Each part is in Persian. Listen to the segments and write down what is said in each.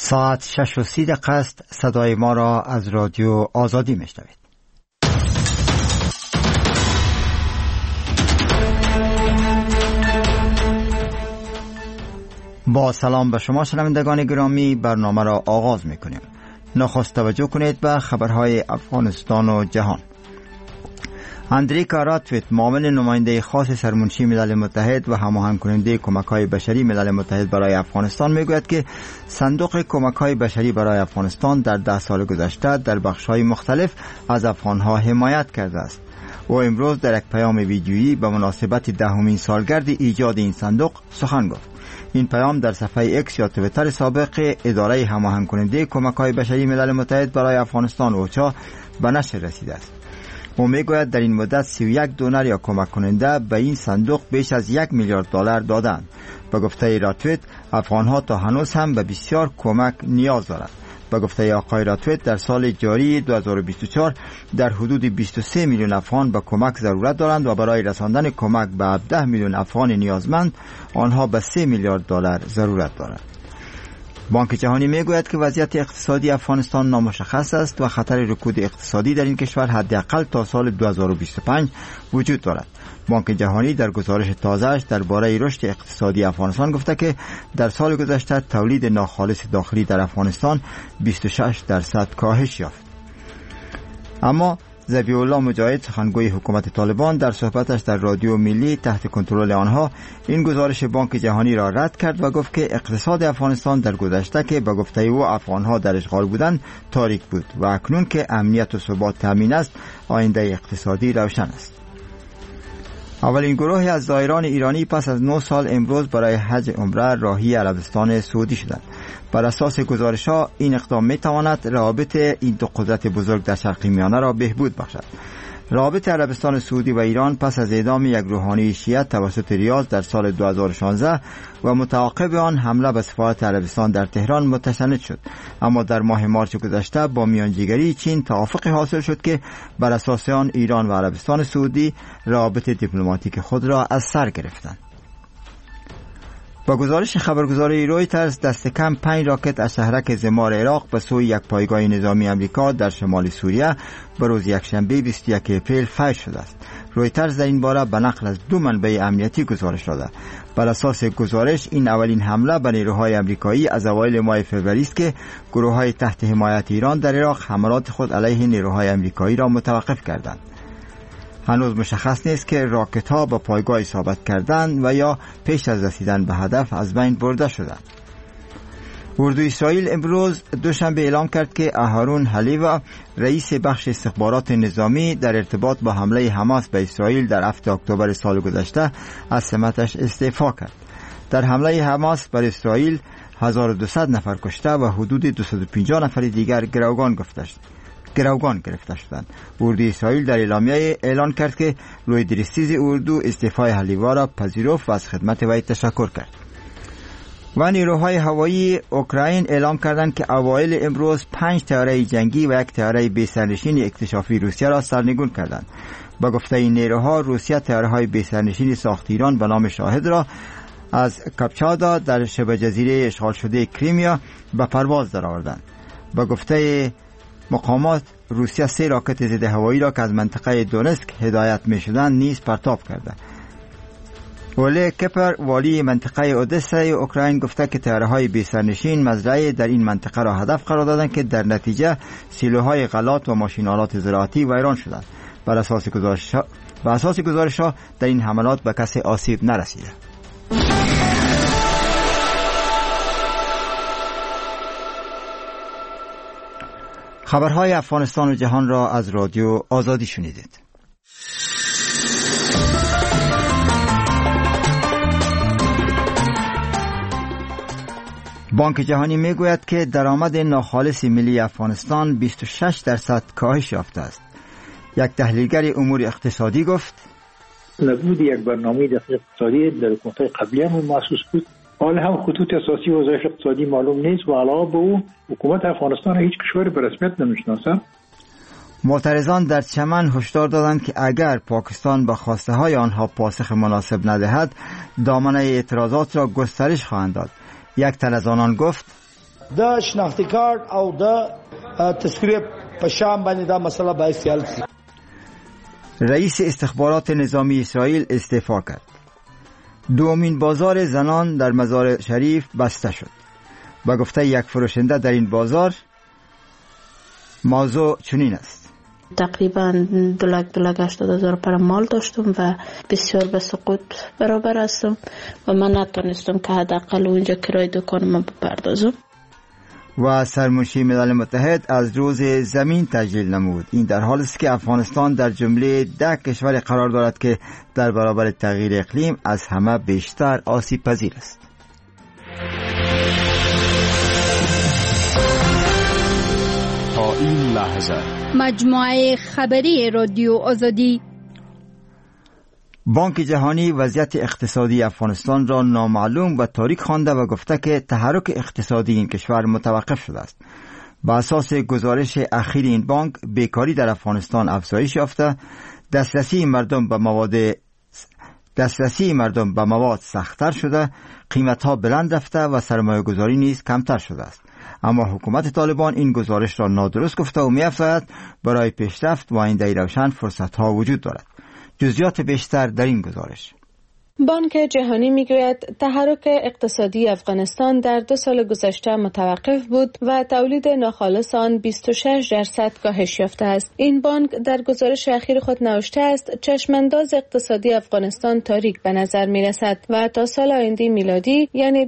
ساعت 6:30 است. صدای ما را از رادیو آزادی میشنوید. با سلام به شما شنوندگان گرامی، برنامه را آغاز میکنیم. نخست توجه کنید به خبرهای افغانستان و جهان. اندریکا راتویت، معاون نماینده خاص سرمنشی ملل متحد و هماهنگ کننده کمک‌های بشری ملل متحد برای افغانستان میگوید که صندوق کمک‌های بشری برای افغانستان در 10 سال گذشته در بخش‌های مختلف از افغان‌ها حمایت کرده است. او امروز در یک پیام ویدیویی به مناسبت 10مین سالگرد ایجاد این صندوق سخن گفت. این پیام در صفحه ایکس یا توییتر سابق اداره هماهنگ کننده کمک‌های بشری ملل متحد برای افغانستان اوچا به نشر رسیده است. او میگوید در این مدت 31 دونر یا کمک کننده به این صندوق بیش از 1 میلیارد دلار دادند. به گفته راتویت، افغانها تا هنوز هم به بسیار کمک نیاز دارند. به گفته آقای راتویت، در سال جاری 2024 در حدود 23 میلیون افغان به کمک ضرورت دارند و برای رساندن کمک به 17 میلیون افغان نیازمند آنها به 3 میلیارد دلار ضرورت دارند. بانک جهانی میگوید که وضعیت اقتصادی افغانستان نامشخص است و خطر رکود اقتصادی در این کشور حداقل تا سال 2025 وجود دارد. بانک جهانی در گزارش تازه‌اش درباره رشد اقتصادی افغانستان گفته که در سال گذشته تولید ناخالص داخلی در افغانستان 26% کاهش یافت. اما ذبیح الله مجاهد، سخنگوی حکومت طالبان، در صحبتش در رادیو ملی تحت کنترل آنها این گزارش بانک جهانی را رد کرد و گفت که اقتصاد افغانستان در گذشته که به گفته او افغانها در اشغال بودند تاریک بود و اکنون که امنیت و ثبات تامین است آینده اقتصادی روشن است. اولین گروهی از زائران ایرانی پس از 9 سال امروز برای حج عمره راهی عربستان سعودی شدند. بر اساس گزارش‌ها این اقدام می‌تواند روابط این دو قدرت بزرگ در شرق میانه را بهبود بخشد. روابط عربستان سعودی و ایران پس از اعدام یک روحانی شیعه توسط ریاض در سال 2016 و متعاقب آن حمله به سفارت عربستان در تهران متشنج شد. اما در ماه مارس گذشته با میانجیگری چین توافق حاصل شد که بر اساس آن ایران و عربستان سعودی روابط دیپلماتیک خود را از سر گرفتند. با گزارش خبرگزاری رویترز، دست کم 5 راکت از شهرک زمار عراق به سوی یک پایگاه نظامی امریکا در شمال سوریه به روز یکشنبه 21 اپریل فاش شده است. رویترز در این باره به نقل از 2 منبع امنیتی گزارش داده. بر اساس گزارش این اولین حمله به نیروهای امریکایی از اوایل ماه فوریه است که گروه‌های تحت حمایت ایران در عراق حملات خود علیه نیروهای امریکایی را متوقف کردند. هنوز مشخص نیست که راکت‌ها به پایگاه اصابت کردند و یا پیش از رسیدن به هدف از بین برده شدند. اردوی اسرائیل امروز دوشنبه اعلام کرد که اهارون حلیوا، رئیس بخش استخبارات نظامی، در ارتباط با حمله حماس به اسرائیل در 7 اکتبر سال گذشته از سمتش استعفا کرد. در حمله حماس بر اسرائیل 1200 نفر کشته و حدود 250 نفر دیگر گروگان گرفته شدند. اردوی اسرائیل در اعلامیه اعلان کرد که لوی درستیز اردو استعفای حلیوا را پذیرفت و از خدمت وی تشکر کرد. و نیروهای هوایی اوکراین اعلام کردند که اوایل امروز 5 طیاره جنگی و 1 طیاره بی‌سرنشین اکتشافی روسیه را سرنگون کردند. با گفته این نیروها، روسیه طیاره‌های بی‌سرنشین ساخت ایران به نام شاهد را از کاپچادا در شبه جزیره اشغال شده کریمیا به پرواز درآوردند. با گفته مقامات، روسیه 3 راکت ضد هوایی را که از منطقه دونسک هدایت می شدند نیز پرتاب کرده. اوله کپر، والی منطقه اودسای اوکراین، گفته که طیاره‌های بی‌سرنشین مزرعه در این منطقه را هدف قرار دادند که در نتیجه سیلوهای غلات و ماشین‌آلات زراعتی ویران شدند. بر اساس گزارش‌ها در این حملات به کسی آسیب نرسیده. خبرهای افغانستان و جهان را از رادیو آزادی شنیدید. بانک جهانی میگوید که درآمد ناخالص ملی افغانستان 26% کاهش یافته است. یک تحلیلگر امور اقتصادی گفت: نبود یک برنامه اقتصادی در حکومت‌های قبلی هم محسوس بود. حال هم خطوط اساسی وظایف اقتصادی معلوم نیست و علاوه به او حکومت افغانستان هیچ کشوری به رسمیت نمیشناسد. معترضان در چمن هشدار دادند که اگر پاکستان به خواسته های آنها پاسخ مناسب ندهد، دامنه اعتراضات را گسترش خواهند داد. یک تن از آنان گفت: د شناختی کارت او د تذکره په شام باندې دا مسله باید حل شي. رئیس استخبارات نظامی اسرائیل استعفا کرد. دومین بازار زنان در مزار شریف بسته شد. با گفته یک فروشنده در این بازار موضوع چنین است: تقریبا 2,80,000 پر مال داشتم و بسیار به سقوط برابر هستم و من نتونستم که حداقل اونجا کرای دکانم بپردازم. و سرمنشی ملل متحد از روز زمین تجلیل نمود. این در حالی است که افغانستان در جمله 10 کشور قرار دارد که در برابر تغییر اقلیم از همه بیشتر آسیب پذیر است. تا این لحظه مجموعه خبری رادیو آزادی. بانک جهانی وضعیت اقتصادی افغانستان را نامعلوم و تاریک خوانده و گفته که تحرک اقتصادی این کشور متوقف شده است. بر اساس گزارش اخیر این بانک، بیکاری در افغانستان افزایش یافته، دسترسی مردم به مواد سخت‌تر شده، قیمت‌ها بلند رفته و سرمایه‌گذاری نیز کمتر شده است. اما حکومت طالبان این گزارش را نادرست گفته و می‌افزاید برای پیشرفت و آینده روشن فرصت‌ها وجود دارد. جزئیات بیشتر در این گزارش. بانک جهانی میگوید تحرک اقتصادی افغانستان در 2 سال گذشته متوقف بود و تولید ناخالص آن 26% کاهش یافته است. این بانک در گزارش اخیر خود نوشته است چشمانداز اقتصادی افغانستان تاریک به نظر می رسد و تا سال آینده میلادی یعنی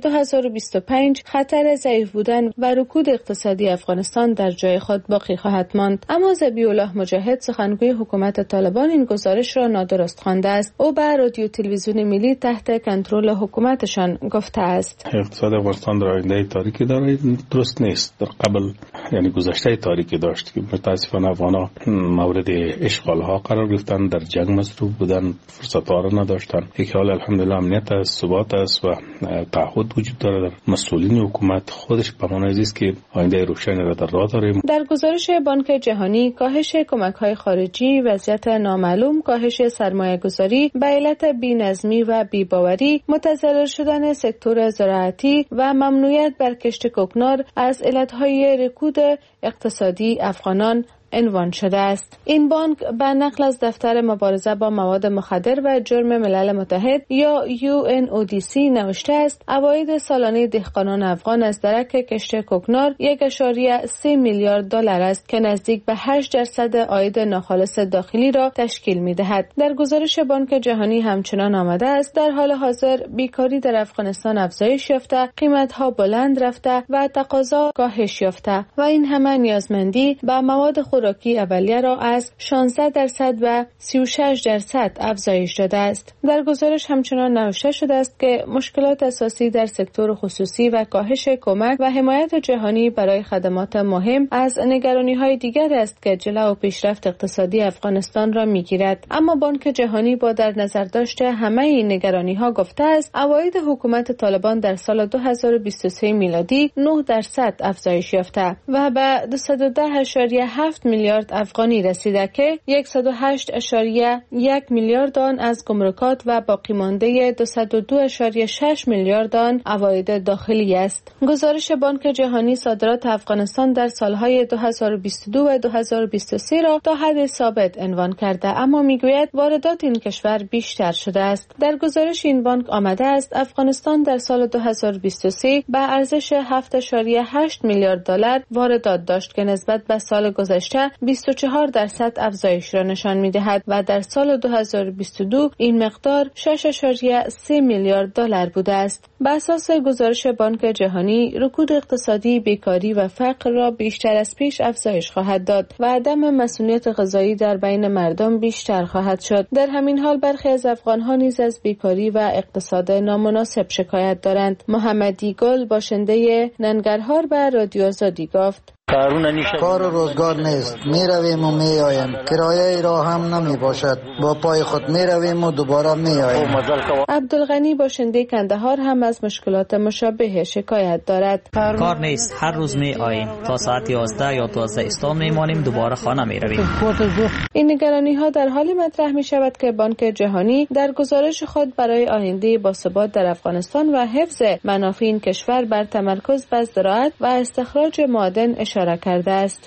2025 خطر ضعیف بودن و رکود اقتصادی افغانستان در جای خود باقی خواهد ماند. اما ذبیح الله مجاهد، سخنگوی حکومت طالبان، این گزارش را نادرست خوانده است. او به رادیو تلویزیون ملی تحت کنترل حکومتشان گفته است اقتصاد افغانستان در آینده تاریکی داره، درست نیست. در قبل یعنی گذشته تاریکی داشت که متاسفانه افغان‌ها مورد اشغال‌ها قرار گرفتن، در جنگ مصروف بودن، فرصت‌ها را نداشتن. یک حال الحمدلله امنیت است، ثبات است و تعهد وجود داره در مسئولین حکومت. خودش به معنی است که آینده روشنی را در راه داریم. در گزارش بانک جهانی، کاهش کمک‌های خارجی، وضعیت نامعلوم، کاهش سرمایه‌گذاری به علت بی‌نظمی و بی‌باوری، متضرر شدن سکتور زراعتی و ممنوعیت بر کشت کوکنار از علتهای رکود اقتصادی افغانان عنوان شده است. این بانک به نقل از دفتر مبارزه با مواد مخدر و جرم ملل متحد یا UNODC نوشته است عواید سالانه دهقانان افغان از درک کشت کوکنار 1.3 میلیارد دلار است که نزدیک به 8% عاید ناخالص داخلی را تشکیل می‌دهد. در گزارش بانک جهانی همچنان آمده است در حال حاضر بیکاری در افغانستان افزایش یافته، قیمت‌ها بلند رفته و تقاضا کاهش یافته و این همه نیازمندی به مواد خوراکی اولیه را از 16% و 36% افزایش داده است. در گزارش همچنان نوشته شده است که مشکلات اساسی در سکتور خصوصی و کاهش کمک و حمایت جهانی برای خدمات مهم از نگرانی‌های دیگر است که جلو پیشرفت اقتصادی افغانستان را می‌گیرد. اما بانک جهانی با در نظر داشته همه این نگرانی‌ها گفته است عواید حکومت طالبان در سال 2023 میلادی 9% افزایش یافته و به 210.7 میلیارد افغانی رسیده که 108.1 میلیارد آن از گمرکات و باقی مانده 202.6 میلیارد آن عواید داخلی است. گزارش بانک جهانی صادرات افغانستان در سالهای 2022 و 2023 را تا حد ثابت عنوان کرده، اما میگوید واردات این کشور بیشتر شده است. در گزارش این بانک آمده است افغانستان در سال 2023 به ارزش 7.8 میلیارد دلار واردات داشت که نسبت به سال گذشته 24% افزایش را نشان می‌دهد و در سال 2022 این مقدار 6.3 میلیارد دلار بوده است. بر اساس گزارش بانک جهانی، رکود اقتصادی، بیکاری و فقر را بیشتر از پیش افزایش خواهد داد و عدم مسئولیت غذایی در بین مردم بیشتر خواهد شد. در همین حال برخی از افغان‌ها نیز از بیکاری و اقتصاد نامناسب شکایت دارند. محمدی گل، باشنده ننگرهار، به رادیو آزادی گفت: کار و روزگار نیست، می رویم و می آیم، کرایه راه هم نمی باشد، با پای خود می رویم و دوباره می آیم. عبدالغنی باشنده کندهار هم از مشکلات مشابه شکایت دارد. کار نیست، هر روز می آییم تا ساعت 11 یا 12 استان می مانیم، دوباره خانه می رویم. این نگرانی ها در حالی مطرح می شود که بانک جهانی در گزارش خود برای آینده باثبات در افغانستان و حفظ منافع این کشور بر تمرکز بر زراعت و استخراج معادن اشاره کرده است.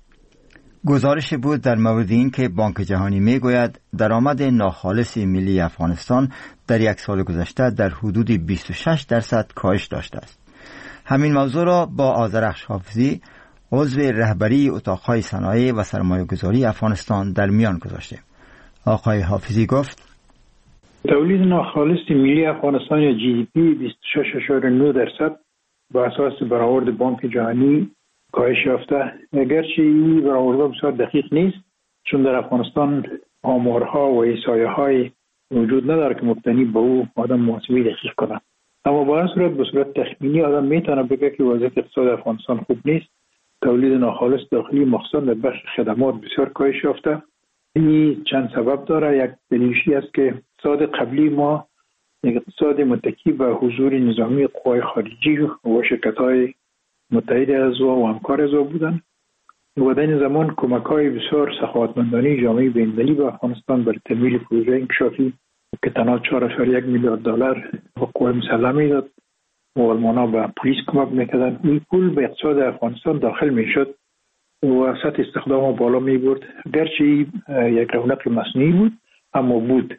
گزارش بود در مورد این که بانک جهانی می گوید درآمد ناخالص ملی افغانستان در یک سال گذشته در حدود 26% کاهش داشته است. همین موضوع را با آذرخش حافظی، عضو رهبری اتاقهای صنایع و سرمایه‌گذاری افغانستان در میان گذاشتیم. آقای حافظی گفت: تولید ناخالص ملی افغانستان یا GDP 26.9% با اساس برآورد بانک جهانی کاهش یافته. اگرچه این برآورد بسیار دقیق نیست، چون در افغانستان آمارها و احصایه‌های وجود نداره که مبتنی به او آدم محاسبه دقیق کنه. اما با هر صورت به صورت تخمینی آدم میتونه بگه که وضعیت اقتصاد افغانستان خوب نیست. تولید ناخالص داخلی مخصوصا در بخش خدمات بسیار کاهش یافته. این چند سبب داره. یک دلیلش است که اقتصاد قبلی ما یک اقتصاد متکی به حضور نظامی قوای خارجی و شرکت‌های متحد اعضا و همکار اعضا بودند و در این زمان کمک‌های بسیار سخاوتمندانه جامعه بین‌المللی به افغانستان برای تمویل پروژه انکشافی که تنها 4.1 میلیارد دلار به قوای مسلحه میداد و آلمان‌ها به پلیس کمک میکردند. این پول به اقتصاد افغانستان داخل میشد و سطح استخدام بالا میبرد. گرچه یک رونق مصنوعی بود اما بود.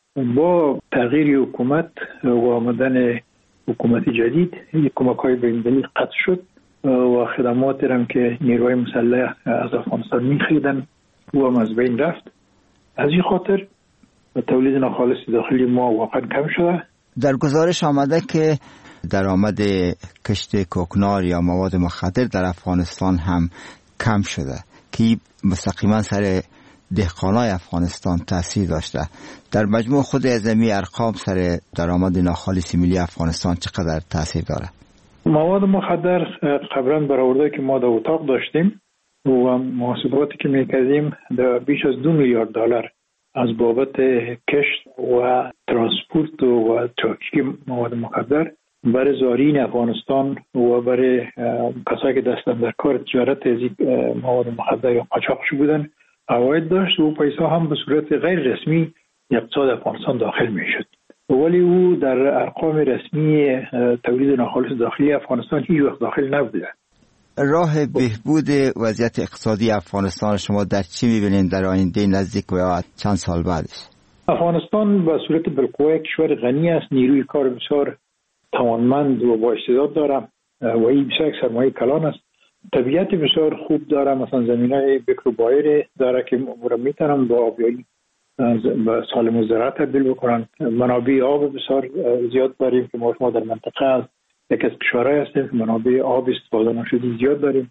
با تغییر حکومت و آمدن حکومت جدید یک کمک‌های بین‌المللی قطع شد و خدمات هم که نیروهای مسلح از افغانستان می‌خریدن و هم از بین رفت. از این خاطر تولید ناخالص داخلی ما واقعا کم شده. در گزارش آمده که درآمد کشت کوکنار یا مواد مخدر در افغانستان هم کم شده که مستقیما سر دهقانای افغانستان تاثیر داشته. در مجموع خود اعظمی ارقام سر درآمد ناخالص ملی افغانستان چقدر تاثیر داره؟ مواد مخدر قبلا برآورده که ما در اتاق داشتیم و محاسباتی که میکردیم در بیش از 2 میلیارد دلار از بابت کشت و ترانسپورت و ترافیک مواد مخدر برای زارین افغانستان و برای کسایی که دستن در کار تجارت از مواد مخدر یا قاچاقش بودن عواید داشت و پیسه هم به صورت غیر رسمی اقتصاد افغانستان داخل میشد. ولی او در ارقام رسمی تولید ناخالص داخلی افغانستان هیچ وقت داخل نبوده. راه بهبود وضعیت اقتصادی افغانستان شما در چی می‌بینید در آینده نزدیک و چند سال بعدش؟ افغانستان به صورت بالقوه کشور غنی است، نیروی کار بسیار توانمند و با استعداد داره و این بسیار سرمایه کلان است. طبیعت بسیار خوب داره، مثلا زمینه بکر و بایر داره که میتونن با آبیاری به سالم زراعت تبدیل بکنن. منابع آب بسیار زیاد داریم که ما در منطقه از یک از کشورهای هستیم که منابع آب استفاده نشده زیاد داریم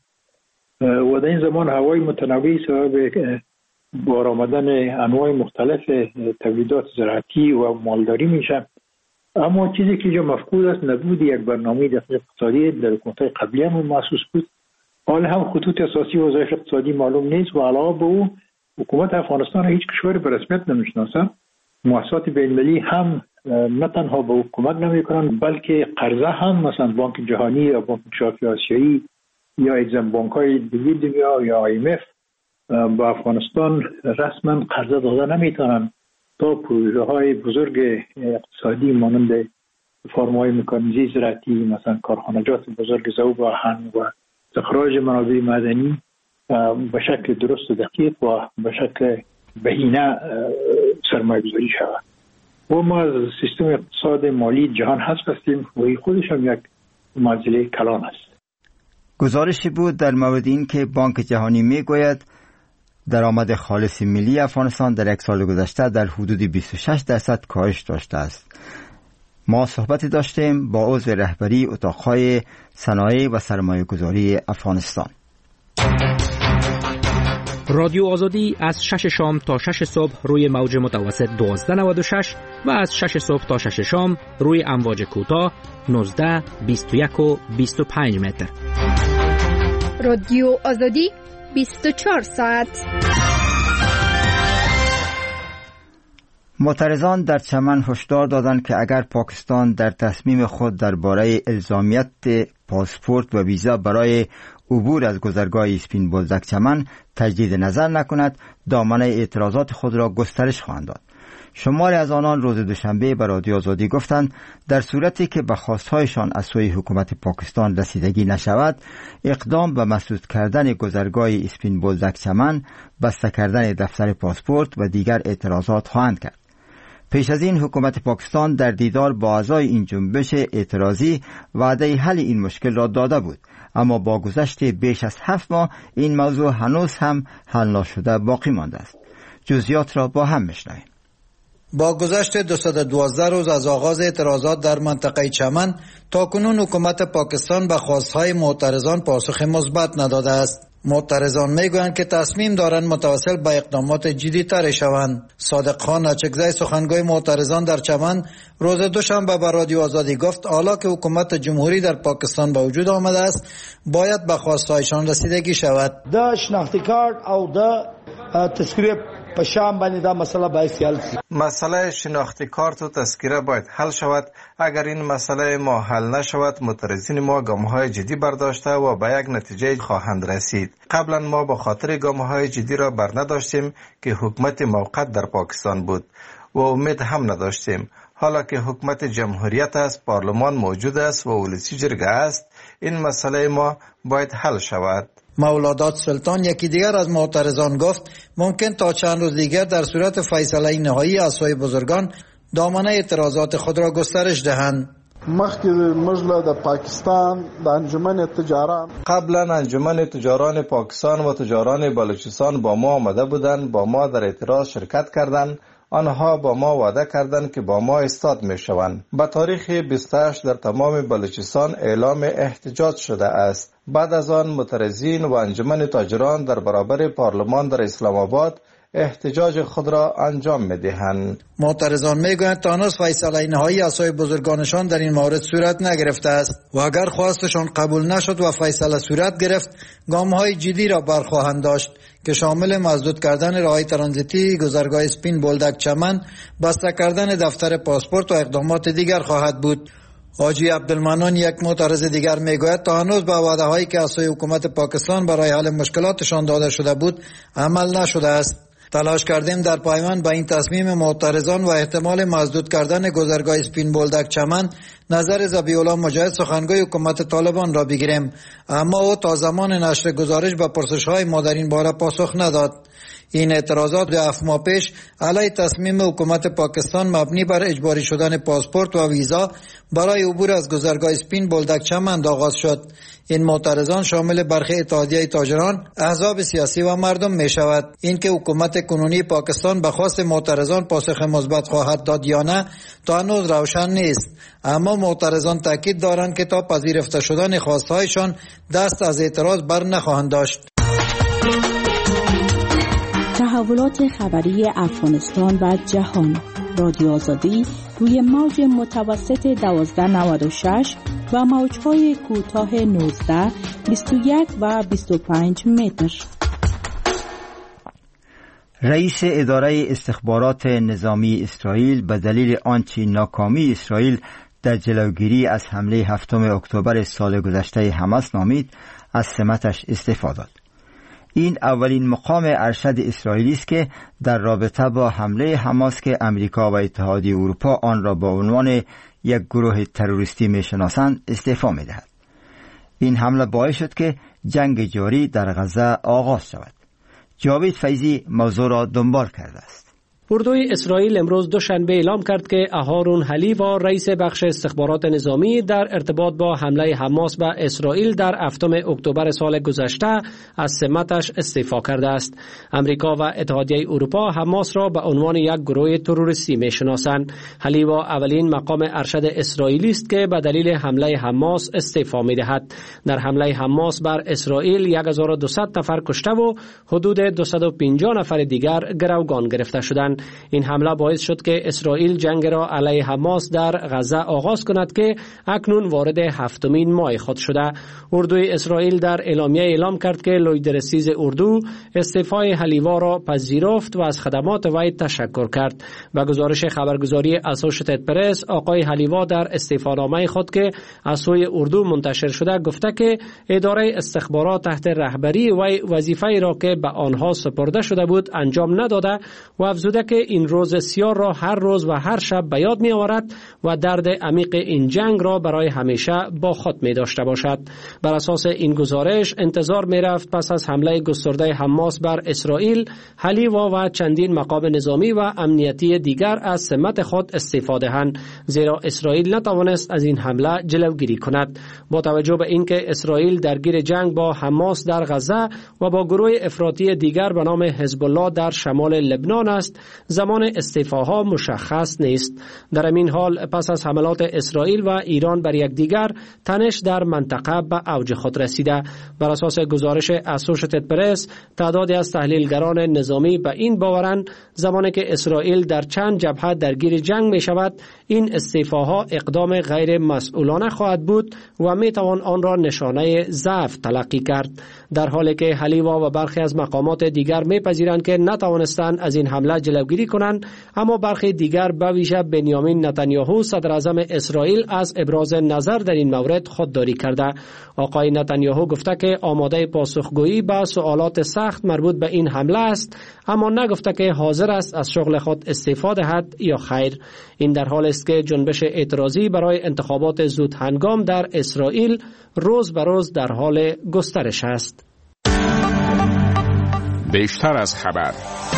و در این زمان هوای متنوعی سبب بار آمدن انواع مختلف تولیدات زراعتی و مالداری میشه. اما چیزی که اینجا مفقود است نبود یک برنامه اقتصادی در حکومت‌های قبلی هم محسوس بود. حال هم خطوط اساسی وظایف اقتصادی معلوم نیست و علاوه به او حکومت افغانستان هیچ کشوری به رسمیت نمیشناسه. مؤسسات بین‌المللی هم نه تنها به حکومت نمیکنن بلکه قرضه هم مثلا بانک جهانی یا بانک انکشافی آسیایی یا اگزیم بانک‌های دیگر دنیا یا IMF با افغانستان رسما قرضه داده نمیتونن تا پروژه‌های بزرگ اقتصادی مانند فرم‌های مکانیزی زراعتی مثلا کارخانجات بزرگ ذوب و آهن و استخراج منابع معدنی به شکل درست و دقیق و به شکل بهینه سرمایه‌گذاری شود. و ما از سیستم اقتصاد مالی جهان حذف هستیم و این خودش هم یک معضله کلان است. گزارشی بود در مورد این که بانک جهانی میگوید درآمد خالص ملی افغانستان در یک سال گذشته در حدود 26% کاهش داشته است. ما صحبتی داشتیم با عضو رهبری اتاقهای صنایع و سرمایه‌گذاری افغانستان. رادیو آزادی از 6 شام تا 6 صبح روی موج متوسط 1296 و از 6 صبح تا 6 شام روی امواج کوتاه 19، 21 و 25 متر. رادیو آزادی 24 ساعت. معترضان در چمن هشدار دادند که اگر پاکستان در تصمیم خود درباره الزامیت پاسپورت و ویزا برای عبور از گذرگاه اسپین بولدک چمن تجدید نظر نکند، دامنه اعتراضات خود را گسترش خواهند داد. شماری از آنان روز دوشنبه به رادیو آزادی گفتند در صورتی که به خواستهایشان از سوی حکومت پاکستان رسیدگی نشود، اقدام به مسدود کردن گذرگاه اسپین بولدک چمن، بسته کردن دفتر پاسپورت و دیگر اعتراضات خواهند کرد. پیش از این حکومت پاکستان در دیدار با اعضای این جنبش اعتراضی وعده حل این مشکل را داده بود، اما با گذشت بیش از 7 ماه این موضوع هنوز هم حل نشده باقی مانده است. جزئیات را با هم میشنویم. با گذشت 212 روز از آغاز اعتراضات در منطقه چمن، تاکنون حکومت پاکستان به خواستهای معترضان پاسخ مثبت نداده است. معترضان میگویند که تصمیم دارند متوسل به اقدامات جدی‌تر شوند. صادق خان اچکزی سخنگوی معترضان در چمن روز دوشنبه به رادیو آزادی گفت حالا که حکومت جمهوری در پاکستان به وجود آمده است، باید به خواستهایشان رسیدگی شود. د شناختی کارت او د تذکره په شام باندې دا مسله باید حل شي. مسئله شناختی کارت و تذکره باید حل شود. اگر این مسئله ما حل نشود، معترضین ما گام‌های جدی برداشته و به یک نتیجه خواهند رسید. قبلا ما به خاطر گام‌های جدی را برنداشتیم که حکومت موقت در پاکستان بود و امید هم نداشتیم. حالا که حکومت جمهوریت است، پارلمان موجود است و ولسی جرگه است، این مسئله ما باید حل شود. مولادات سلطان یکی دیگر از معترضان گفت ممکن تا چند روز دیگر در صورت فیصله نهایی از سوی بزرگان دامنه اعتراضات خود را گسترش دهند. قبلا انجمن تجاران پاکستان و تجاران بلوچستان با ما آمده بودند، با ما در اعتراض شرکت کردند. آنها با ما وعده کردند که با ما استاد می شوند. به تاریخ 28 در تمام بلوچستان اعلام احتجاج شده است. بعد از آن معترضین و انجمن تاجران در برابر پارلمان در اسلام آباد احتجاج خود را انجام می دهند. معترضان می گویند تا هنوز فیصله نهایی از سوی بزرگانشان در این مورد صورت نگرفته است و اگر خواستشان قبول نشد و فیصله صورت گرفت، گام‌های جدی را برخواهند داشت که شامل مسدود کردن راه‌های ترانزیتی گذرگاه اسپین بولدک چمن، بسته کردن دفتر پاسپورت و اقدامات دیگر خواهد بود. حاجی عبدالمنان یک معترض دیگر میگوید تا هنوز به وعده‌هایی که از سوی حکومت پاکستان برای حل مشکلاتشان داده شده بود عمل نشده است. تلاش کردیم در پایمان به این تصمیم معترضان و احتمال مسدود کردن گذرگاه اسپین بولدک چمن نظر ذبیح الله مجاهد سخنگوی حکومت طالبان را بگیریم، اما او تا زمان نشر گزارش به پرسش‌های ما در این باره پاسخ نداد. این اعتراضات 7 ماه پیش علیه تصمیم حکومت پاکستان مبنی بر اجباری شدن پاسپورت و ویزا برای عبور از گذرگاه اسپین بولدک چمن آغاز شد. این معترضان شامل برخی اتحادیه تاجران، احزاب سیاسی و مردم می شود. اینکه حکومت کنونی پاکستان به خواست معترضان پاسخ مثبت خواهد داد یا نه تا هنوز روشن نیست، اما معترضان تاکید دارند که تا پذیرفته شدن خواستهایشان دست از اعتراض بر نخواهند داشت. تحولات خبری افغانستان و جهان. رادیو آزادی روی موج متوسط 1296 و موج‌های کوتاه 19، 21 و 25 متر. رئیس اداره استخبارات نظامی اسرائیل به دلیل آنچه ناکامی اسرائیل در جلوگیری از حمله 7 اکتبر سال گذشته حماس نامید، از سمتش استعفا داد. این اولین مقام ارشد اسرائیلی است که در رابطه با حمله حماس که امریکا و اتحادیه اروپا آن را با عنوان یک گروه تروریستی می‌شناسند استعفا می‌دهد. این حمله باعث شد که جنگ جاری در غزه آغاز شود. جاوید فیضی موضوع را دنبال کرده است. اردوی اسرائیل امروز دوشنبه اعلام کرد که اهارون حلیوا رئیس بخش استخبارات نظامی در ارتباط با حمله حماس به اسرائیل در 7 اکتبر سال گذشته از سمتش استعفا کرده است. امریکا و اتحادیه اروپا حماس را به عنوان یک گروه تروریستی می‌شناسند. حلیوا اولین مقام ارشد اسرائیلی است که به دلیل حمله حماس استعفا می‌دهد. در حمله حماس بر اسرائیل 1200 نفر کشته و حدود 250 نفر دیگر گروگان گرفته شدند. این حمله باعث شد که اسرائیل جنگ را علیه حماس در غزه آغاز کند که اکنون وارد 7مین ماه خود شده. اردوی اسرائیل در اعلامیه اعلام کرد که لویدرسیز اردو استعفای حلیوا را پذیرفت و از خدمات وی تشکر کرد. به گزارش خبرگزاری اسوشییتد پرس، آقای حلیوا در استعفانامه خود که از سوی اردو منتشر شده گفته که اداره استخبارات تحت رهبری وی وظیفه‌ای را که به آنها سپرده شده بود انجام نداده و افزوده که این روز سیاه را هر روز و هر شب به یاد می آورد و درد عمیق این جنگ را برای همیشه با خود می داشته باشد. بر اساس این گزارش انتظار می رفت پس از حمله گسترده حماس بر اسرائیل، حلیوا و چندین مقام نظامی و امنیتی دیگر از سمت خود استعفا دهند، زیرا اسرائیل نتوانست از این حمله جلوگیری کند. با توجه به اینکه اسرائیل درگیر جنگ با حماس در غزه و با گروه افراطی دیگر به نام حزب الله در شمال لبنان است، زمان استعفاها مشخص نیست. در این حال پس از حملات اسرائیل و ایران بر یکدیگر، تنش در منطقه به اوج خود رسیده. بر اساس گزارش اسوشییتد پرس، تعدادی از تحلیلگران نظامی به این باورند زمانی که اسرائیل در چند جبهه درگیر جنگ می شود، این استعفاها اقدام غیر مسئولانه خواهد بود و می توان آن را نشانه ضعف تلقی کرد. در حالی که حلیوا و برخی از مقامات دیگر میپذیرند که نتوانستند از این حمله جلوگیری کنند، اما برخی دیگر به ویژه بنیامین نتانیاهو صدر اعظم اسرائیل از ابراز نظر در این مورد خودداری کرده. آقای نتانیاهو گفته که آماده پاسخگویی به سوالات سخت مربوط به این حمله است، اما نگفته که حاضر است از شغل خود استعفا دهد یا خیر. این در حالی است که جنبش اعتراضی برای انتخابات زود هنگام در اسرائیل روز به روز در حال گسترش است. بیشتر از خبر.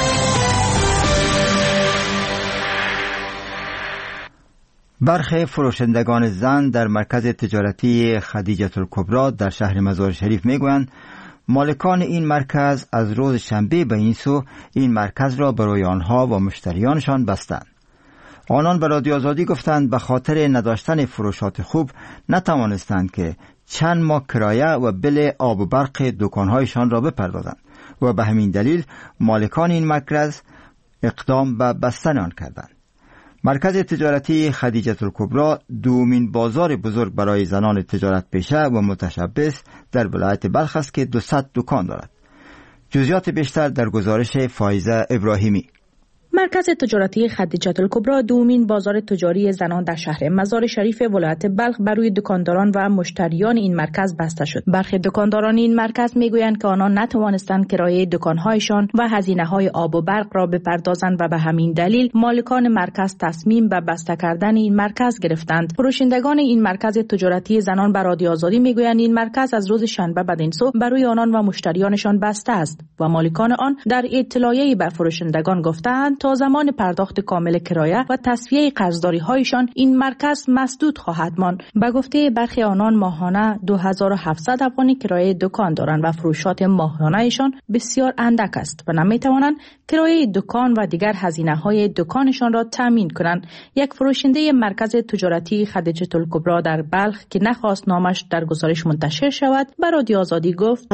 برخی فروشندگان زن در مرکز تجارتی خدیجه الکبری در شهر مزار شریف میگویند مالکان این مرکز از روز شنبه به این سو این مرکز را برای آنها و مشتریانشان بستند. آنان به رادیو آزادی گفتند به خاطر نداشتن فروشات خوب نتوانستند که چند ماه کرایه و بل آب و برق دکانهایشان را بپردازند و به همین دلیل مالکان این مرکز اقدام به بستن آن کردند. مرکز تجارتی خدیجه الکبری دومین بازار بزرگ برای زنان تجارت پیشه و متشبث در ولایت بلخ است که 200 دکان دارد. جزئیات بیشتر در گزارش فایزه ابراهیمی. مرکز تجارتی خدیجه الکبری دومین بازار تجاری زنان در شهر مزار شریف ولایت بلخ بر روی دکانداران و مشتریان این مرکز بسته شد. برخی دکانداران این مرکز میگویند که آنان نتوانستند کرایه دکانهایشان و هزینه‌های آب و برق را بپردازند و به همین دلیل مالکان مرکز تصمیم به بسته کردن این مرکز گرفتند. فروشندگان این مرکز تجارتی زنان بر رادیو آزادی میگویند این مرکز از روز شنبه بعد این سو برای آنان و مشتریانشان بسته است و مالکان آن در اطلاعیه‌ای بر فروشندگان گفتند تا زمان پرداخت کامل کرایه و تصفیه قرضداری‌هایشان این مرکز مسدود خواهد ماند. به گفته برخی آنان ماهانه 2700 افغانی کرایه دکان دارند و فروشات ماهانه‌شان بسیار اندک است و نمی‌توانند کرایه دکان و دیگر هزینه‌های دکانشان را تامین کنند. یک فروشنده مرکز تجارتی خدیجه الکبری در بلخ که نخواست نامش در گزارش منتشر شود به رادیو آزادی گفت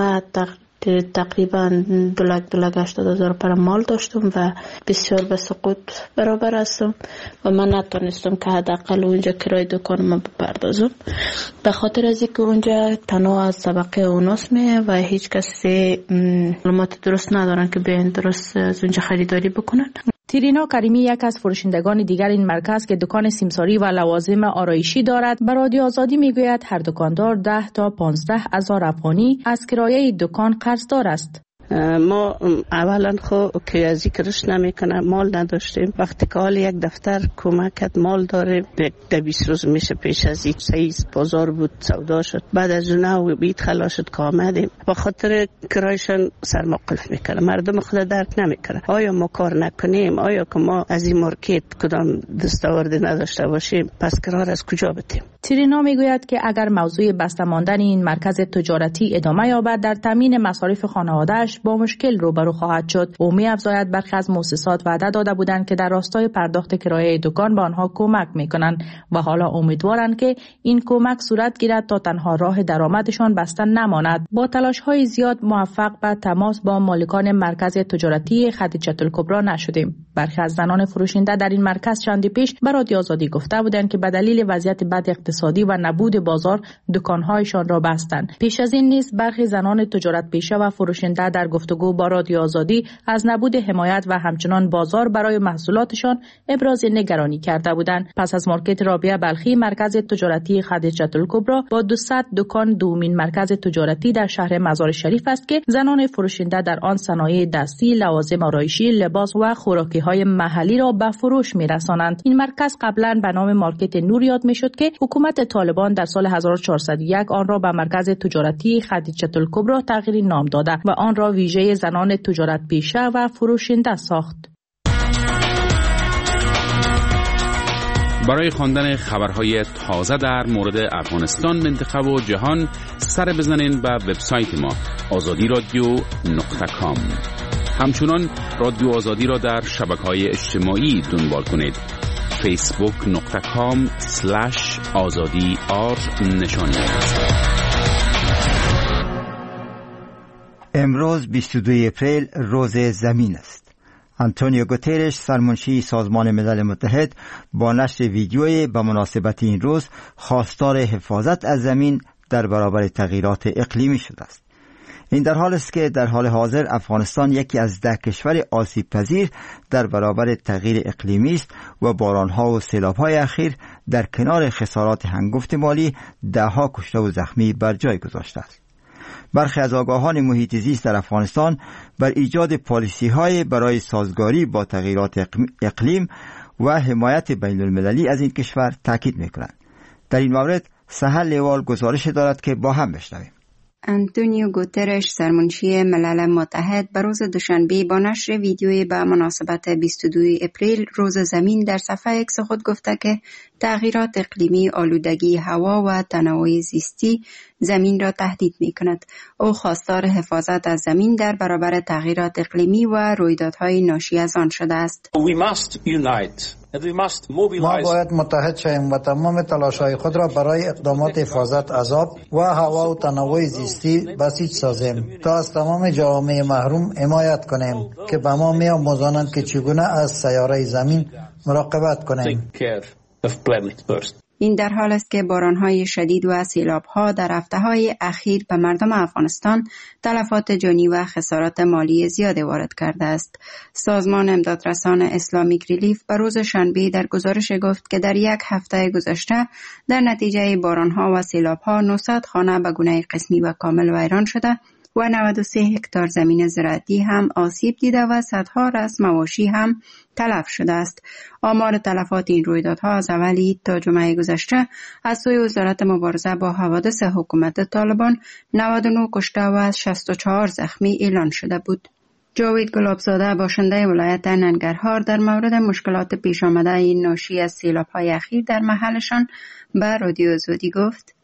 تقریبا 2,80,000 پر مال داشتم و بسیار به سقوط برابر هستم و من نتونستم که حداقل اونجا کرایه دکانم بپردازم، به خاطر از اینکه اونجا تنها از طبقه اوناس میه و هیچ کسی معلومات درست ندارن که بیان درست از اونجا خریداری بکنن. تیرینا کریمی یک از فروشندگان دیگر این مرکز که دکان سیمساری و لوازم آرایشی دارد به رادیو آزادی میگوید هر دکاندار 10 تا 15,000 افغانی از کرایه دکان قرضدار است. ما اولا که از ذکرش نمیکنه مال نداشتیم. وقتی که حال یک دفتر کمکت مال داره 20 روز میشه پیش از این سیز بازار بود سودا شد، بعد از اون بیت خلاص شد که آمدیم با خاطر کرایشان سرمقلف میکنه. مردم خود درک نمیکنه. آیا ما کار نکنیم؟ آیا که ما از این مارکت کدام دستاوردی نداشته باشیم پس قرار از کجا بدیم؟ ترینا میگوید که اگر موضوع بسته ماندن این مرکز تجارتی ادامه یابد در تامین مصارف خانواده‌اش با مشکل روبرو خواهد شد. او می‌افزاید برخی از مؤسسات وعده داده بودند که در راستای پرداخت کرایه دکان به آنها کمک می‌کنند و حالا امیدوارند که این کمک صورت گیرد تا تنها راه درآمدشان بسته نماند. با تلاش‌های زیاد موفق به تماس با مالکان مرکز تجارتی خدیجه الکبری نشدیم. برخی از زنان فروشنده در این مرکز چندی پیش به رادیو آزادی گفته بودند که به دلیل وضعیت بد اقتصادی و نبود بازار دکانهایشان را بستند. پیش از این نیز برخی زنان تجارت پیشه و فروشنده در گفتگو با رادیو آزادی از نبود حمایت و همچنان بازار برای محصولاتشان ابراز نگرانی کرده بودند. پس از مارکت رابعه بلخی، مرکز تجارتی خدیجه الکبری با 200 دکان دومین مرکز تجارتی در شهر مزار شریف است که زنان فروشنده در آن صنایع دستی، لوازم آرایشی، لباس و خوراکی‌های محلی را به فروش می‌رسانند. این مرکز قبلا به نام مارکت نور یاد می‌شد که حکومت طالبان در سال 1401 آن را به مرکز تجارتی خدیجه الکبری تغییر نام داده و آن را ویژه زنان تجارت پیشه و فروشنده ساخت. برای خواندن خبرهای تازه در مورد افغانستان، منطقه و جهان سر بزنین به وبسایت ما azadiradio.com. همچنان رادیو آزادی را در شبکه‌های اجتماعی دنبال کنید. facebook.com/azadi_r امروز 22 اپریل روز زمین است. آنتونیو گوترش، سرمنشی سازمان ملل متحد، با نشر ویدیویی به مناسبت این روز خواستار حفاظت از زمین در برابر تغییرات اقلیمی شده است. این در حال است که در حال حاضر افغانستان یکی از 10 کشور آسیب پذیر در برابر تغییر اقلیمی است و بارانها و سیلاب‌های اخیر در کنار خسارات هنگفت مالی ده‌ها کشته و زخمی بر جای گذاشته است. برخی از آگاهان محیط زیست در افغانستان بر ایجاد پالیسی‌های برای سازگاری با تغییرات اقلیم و حمایت بین المللی از این کشور تاکید می‌کنند. در این مورد سهل لیوال گزارش دارد که با هم بشنویم. آنتونیو گوترش، سرمنشی ملل متحد، به روز دوشنبه با نشر ویدیویی به مناسبت 22 اپریل روز زمین در صفحه اکس خود گفته که تغییرات اقلیمی، آلودگی هوا و تنوع زیستی زمین را تهدید می‌کند. او خواستار حفاظت از زمین در برابر تغییرات اقلیمی و رویدادهای ناشی از آن شده است. ما باید متحد شویم و تمام تلاش‌های خود را برای اقدامات حفاظت از آب و هوا و تنوع زیستی بسیج سازیم تا از تمام جوامع محروم حمایت کنیم که به ما می‌آموزانند که چگونه از سیاره زمین مراقبت کنیم. این در حال است که باران‌های شدید و سیلاب‌ها در هفته‌های اخیر به مردم افغانستان تلفات جانی و خسارات مالی زیادی وارد کرده است. سازمان امدادرسان اسلامیک ریلیف به روز شنبه در گزارش گفت که در یک هفته گذشته در نتیجه باران‌ها و سیلاب‌ها 900 خانه به گونه قسمی و کامل ویران شده و 93 هکتار زمین زراعتی هم آسیب دیده و صدها رأس مواشی هم تلف شده است. آمار تلفات این رویدادها از اول عید تا جمعه گذشته از سوی وزارت مبارزه با حوادث حکومت طالبان 99 کشته و 64 زخمی اعلان شده بود. جاوید گلابزاده، باشنده ولایت ننگرهار، در مورد مشکلات پیش آمده ناشی از سیلاب‌های اخیر در محلشان به رادیو آزادی گفت: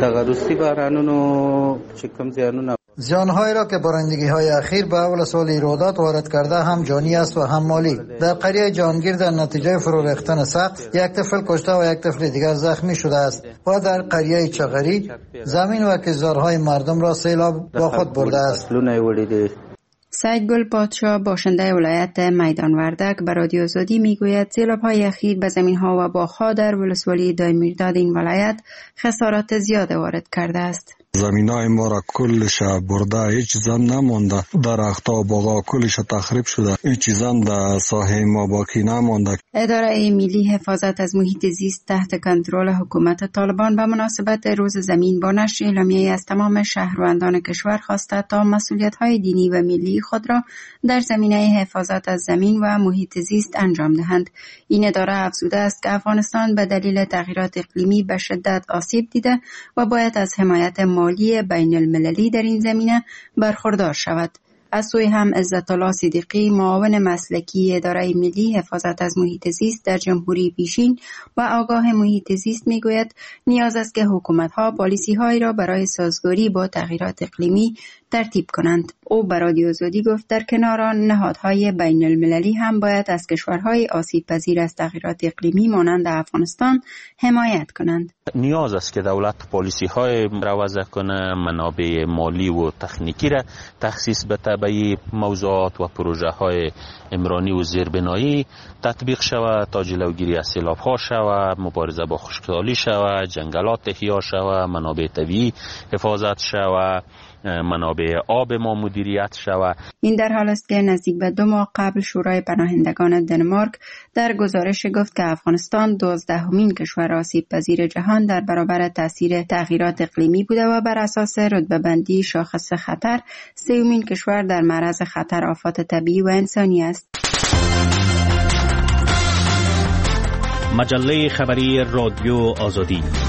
زیانهایی را که بارندگی‌های اخیر به اول سال ایرادات وارد کرده هم جانی است و هم مالی. در قریه جانگیر در نتیجه فرو ریختن سقف یک طفل کشته و یک طفل دیگر زخمی شده است و در قریه چغری زمین و کشتزارهای مردم را سیلاب با خود برده است. سید گل پادشاه، باشنده ولایت میدان وردک، به رادیو آزادی میگوید سیلاب‌های اخیر به زمین‌ها و باغ‌ها در ولسوالی دایمیرداد این ولایت خسارات زیاد وارد کرده است. زمینای ما را کلش برده، هیچ چیزا نمانده. درخت‌ها و باغ‌ها کلش تخریب شده، هیچ چیزا در ساحه ما باقی نمانده. اداره ملی حفاظت از محیط زیست تحت کنترل حکومت طالبان به مناسبت روز زمین با نشر اعلامیه‌ای از تمام شهروندان کشور خواسته تا مسئولیت‌های دینی و ملی خود را در زمینه حفاظت از زمین و محیط زیست انجام دهند. این اداره افزوده است که افغانستان به دلیل تغییرات اقلیمی به شدت آسیب دیده و باید از حمایت مالی بین المللی در این زمینه برخوردار شود. از سوی هم عزت الله صدیقی، معاون مسلکی اداره ملی حفاظت از محیط زیست در جمهوری پیشین و آگاه محیط زیست میگوید نیاز است که حکومت‌ها پالیسی‌هایی را برای سازگاری با تغییرات اقلیمی ترتیب کنند. او به رادیو آزادی گفت در کنار آن نهادهای بین المللی هم باید از کشورهای آسیب پذیر از تغییرات اقلیمی مانند افغانستان حمایت کنند. نیاز است که دولت پالیسی های را وضع کنه، منابع مالی و تکنیکی را تخصیص بده به موضوعات و پروژه های عمرانی و زیربنایی تطبیق شود تا جلوگیری از سیلاب ها شود، مبارزه با خشکسالی شود، جنگلات احیا شود، منابع طبیعی حفاظت شود، منابع آب ما مدیریت شود. این در حال است که نزدیک به 2 ماه قبل شورای پناهندگان دنمارک در گزارش گفت که افغانستان 12مین کشور آسیب پذیر جهان در برابر تاثیر تغییرات اقلیمی بوده و بر اساس رتبه بندی شاخص خطر 3مین کشور در معرض خطر آفات طبیعی و انسانی است. مجله خبری رادیو آزادی